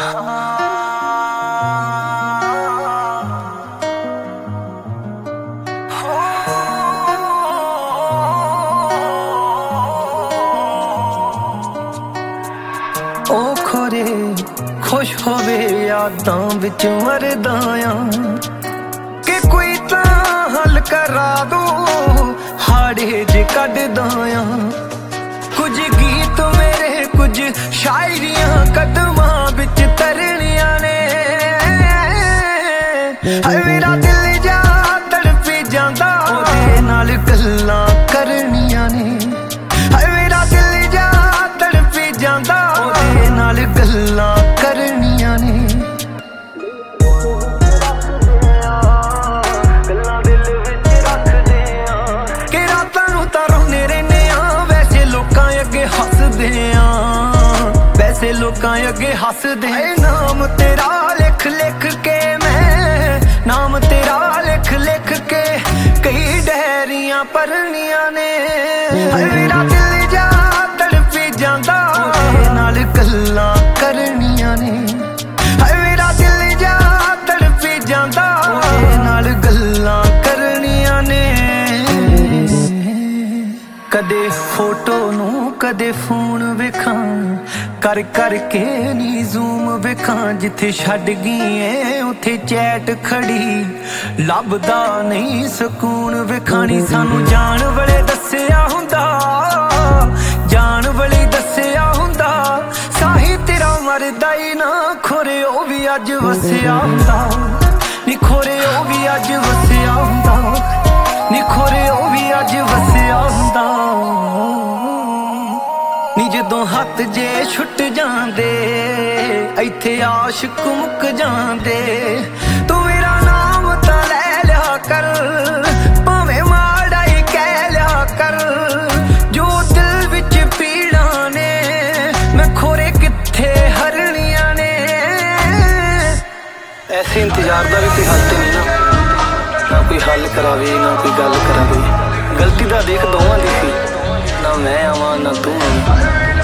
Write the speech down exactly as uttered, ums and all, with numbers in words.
ओ खोरे खुश होवे यादां विच मरदा आं कि कोई तां हल करा दो हाड़े जे कढदा आं। कुछ गीत मेरे कुछ शायरियां कदमां विच तरनियां ने हाय मेरा दिल जा तड़पी जांदा ओदे नाल गल्लां करनियां ने। हाय मेरा दिल जा तड़पी जांदा ओदे नाल गल्लां करनियां ने। गल्लां दिल विच रखदे आ कि रातां नूं तां रोंदे रहिंदे आ वैसे लोकां अगे हसदे आ वैसे लोकां अगे हसदे। नाम तेरा लिख लिख के मैं नाम तेरा लिख लिख के कई डायरियां भरनियां ने। मेरा दिल जा तड़पी जांदा ओदे नाल गल्लां करनियां ने। मेरा दिल जा तड़पी जांदा ओदे नाल गल्लां करनियां ने। कदे फोटो नू कदे फोन वेखां कर कर के नी जूम वेखां जिथे छड्ड गई ऐ उथे चैट खड़ी लभदा नहीं सकून वेखानी। सानू जान वाले दस्सिया हुंदा जान वाले दस्सिया हुंदा साही तेरा मरदा ही ना खोरे ओ भी अज वसिया हुंदा नी खोरे ओ भी अज वसिया हुंदा नी खोरे ओ भी अज वसिया हुंदा नी। जदों हथ जे छुट जांदे इत्थे आशिक मुक जांदे तू मेरा नाम तां लै लिया कर भावें माड़ा ही कह लिया कर। जो दिल विच पीड़ां ने मैं खोरे कित्थे हरनियां ने। ऐसे इंतजार दा भी कोई हल ते नहीं ना ना कोई हल करावे ना कोई गल करावे। गलती दा देख दोवां दी सी ना मैं आवां ना तू आवीं।